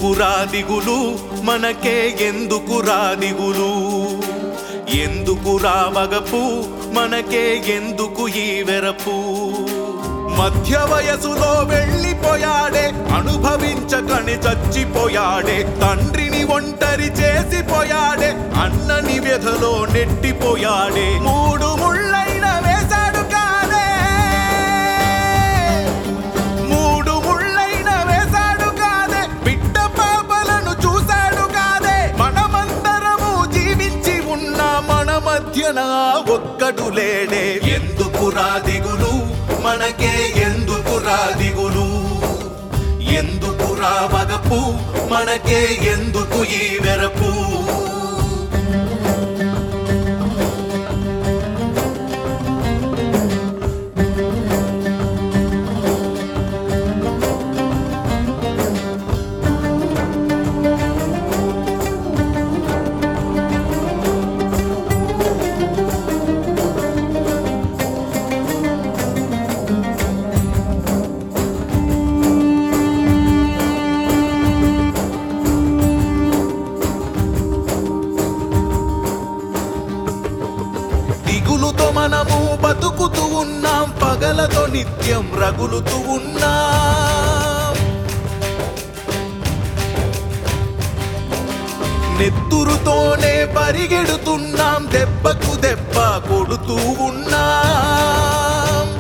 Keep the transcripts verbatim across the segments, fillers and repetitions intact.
ఎందుకురా దిగులు మనకే ఎందుకురా దిగులు ఎందుకురా వగపు మనకే ఎందుకు ఈ వెరపు మధ్య వయసులో వెళ్ళిపోయాడే అనుభవించకని చచ్చిపోయాడే తండ్రిని ఒంటరి చేసిపోయాడే అన్నని వ్యధలో నెట్టిపోయాడే మూడు ముళ్ళైన వేశాడు కాదే మూడు ముళ్ళైన వేశాడు కాదే బిడ్డ పాపలను చూశాడు కాదే మనమందరము జీవించి ఉన్న మన మధ్యన ఒక్కడు లేడే ఎందుకురా దిగులు మనకే ఎందుకురా దిగులు ఎందుకురా వగపు మనకే ఎందుకు ఈ వెరపు దిగులుతో మనము బతుకుతూ ఉన్నాం పగలతో నిత్యం రగులుతూ ఉన్నాం నెత్తురుతోనే పరిగెడుతున్నాం దెబ్బకు దెబ్బ కొడుతూ ఉన్నాం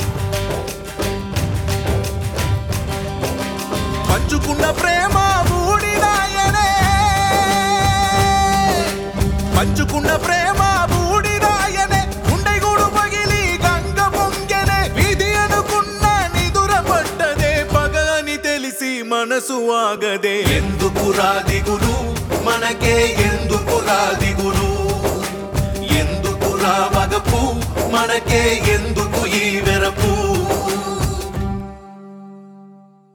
పంచుకున్న ప్రేమ బూడిదాయనే పంచుకున్న ప్రేమ బూడిదాయనే గుండెగూడు పగిలి గంగ పొంగెనే విధి అనుకున్న నిదుర పడ్డదే పగ అని తెలిసి మనసు ఆగదే ఎందుకురా దిగులు మనకే ఎందుకురా దిగులు ఎందుకురా వగపు మనకే ఎందుకు ఈ వెరపు